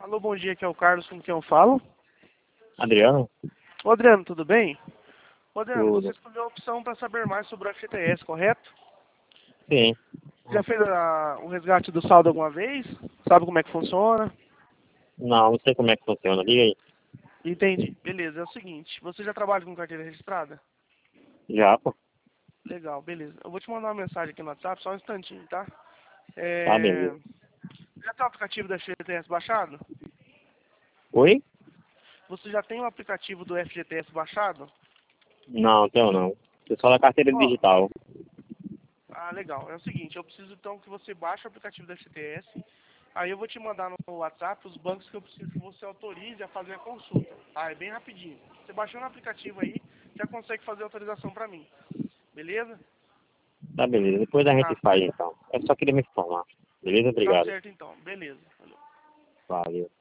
Alô, bom dia, aqui é o Carlos, com quem eu falo. Adriano? Ô, Adriano, tudo bem? Ô, Adriano, você Tudo. escolheu a opção para saber mais sobre o FGTS, correto? Sim. Já fez o resgate do saldo alguma vez? Sabe como é que funciona? Não sei como é que funciona. Diga aí. Entendi. Beleza, é o seguinte, você já trabalha com carteira registrada? Já, pô. Legal, beleza. Eu vou te mandar uma mensagem aqui no WhatsApp, só um instantinho, tá? Tá, É... beleza. Já tem o aplicativo do FGTS baixado? Oi? Você já tem o aplicativo do FGTS baixado? Não, tenho não. Eu só da carteira Ó, digital. legal. É o seguinte, eu preciso então que você baixe o aplicativo da FGTS. Aí eu vou te mandar no WhatsApp os bancos que eu preciso que você autorize a fazer a consulta. Ah, é bem rapidinho. Você baixou no aplicativo aí, já consegue fazer a autorização pra mim. Beleza? Tá, beleza. Depois a gente Tá. faz, então. Eu só queria me informar. Beleza? Tá Obrigado. certo então. Beleza. Valeu. Valeu.